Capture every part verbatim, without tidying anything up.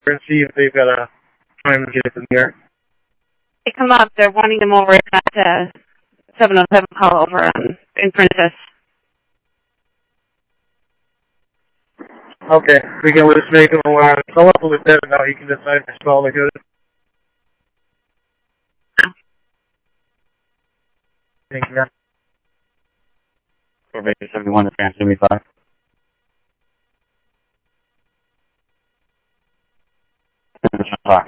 and see if they've got a time to get it from here. They come up, they're wanting them over at uh, seven oh seven call over on, in Princess. Okay, we can just make them uh, come up with that now. You can decide if all are good. Thank you. Survey seventy-one to Trans seventy-five. Talk.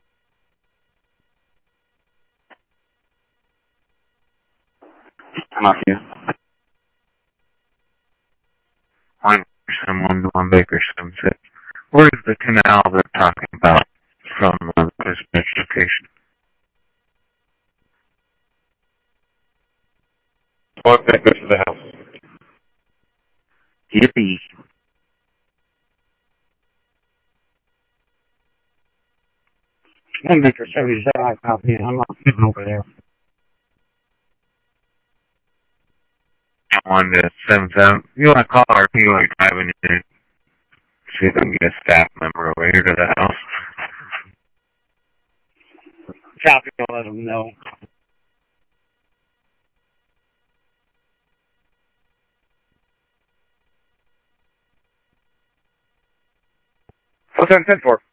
I'm off you. I'm someone on Bakersfield. Where's the canal they're talking about from uh, this education? Walk that goes to the house. Yippee. I'm Baker seventy-seven, I copy. I'm not sitting over there. One to seven seven. You want to call our people are driving in? See if I can get a staff member over here to the house. Copy, I'll let them know. What's that ten for?